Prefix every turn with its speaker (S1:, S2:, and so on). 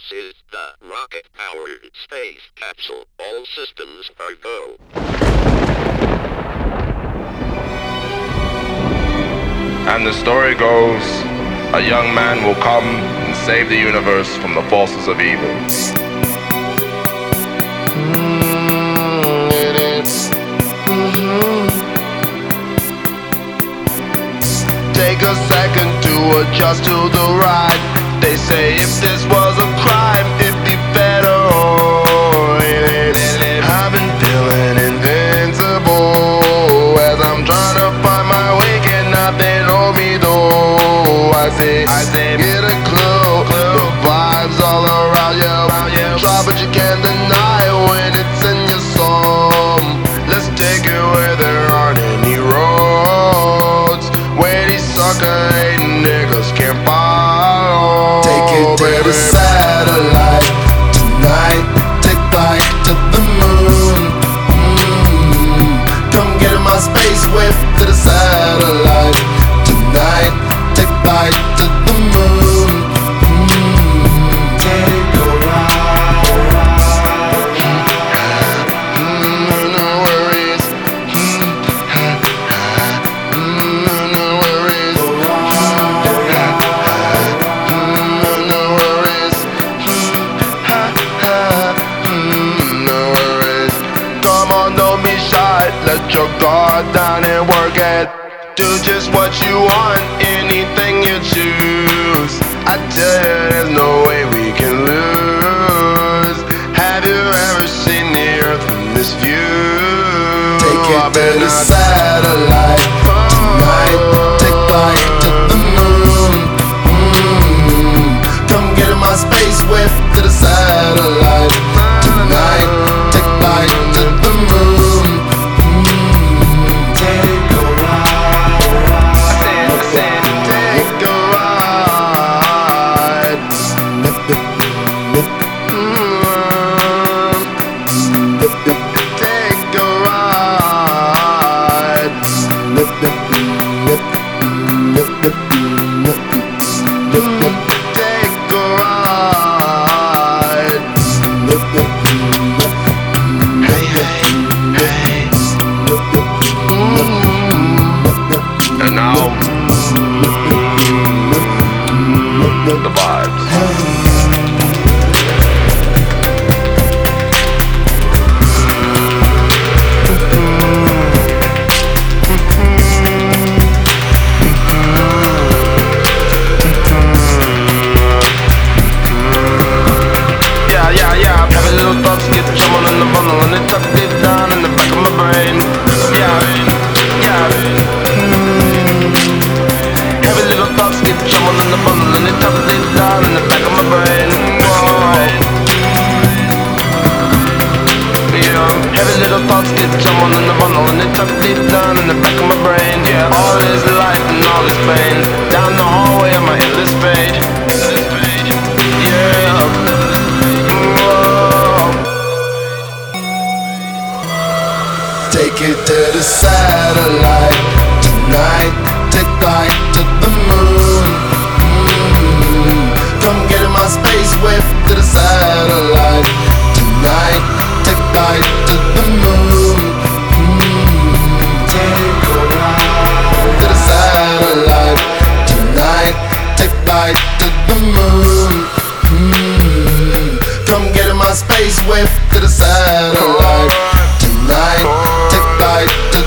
S1: This is the rocket-powered space capsule. All systems are go.
S2: And the story goes, a young man will come and save the universe from the forces of evil.
S3: Take a second to adjust to the ride. They say if this was a crime, it'd be better. I've been feeling invincible as I'm trying to find my way, cannot they know me though. I say, get a clue, the vibes all around you. Try but you can't deny when it's in your soul. Let's take it where there aren't any roads, where these sucker-hating niggas can't follow. Take it to the satellite tonight. Take flight to the moon. Come get in my space whip to the satellite tonight. Take flight to the moon. Take a ride. No worries. No worries. No worries. No worries. Come on, don't be shy. Let your guard down and work it. Do just what you want, anything you choose. I tell you, there's no way we can lose. Have you ever seen the earth from this view? Take it to the satellite tonight. Take flight to the moon. Come get in my space whip to the satellite tonight. Take flight to the moon. Take a ride. Take a ride. Take a ride. Take a ride. Hey, hey, hey.
S2: And now, the vibes.
S3: Yeah. Having little thoughts get jumbled in the bundle and it tucked deep down in the back of my brain. Yeah. Having little thoughts get jumbled in the bundle and it tucked deep down in the back of my brain. Yeah. Having little thoughts get jumbled in the bundle and it tucked deep down in the back of my brain. Yeah. All this life and all this pain down the hallway of my endless page. Yeah. Take it to the satellite tonight. Take flight to the moon. Come get in my space whip to the satellite tonight. Take flight to the moon. Take a ride to the satellite tonight. Take flight to the moon. Come get in my space whip to the satellite tonight. Take flight to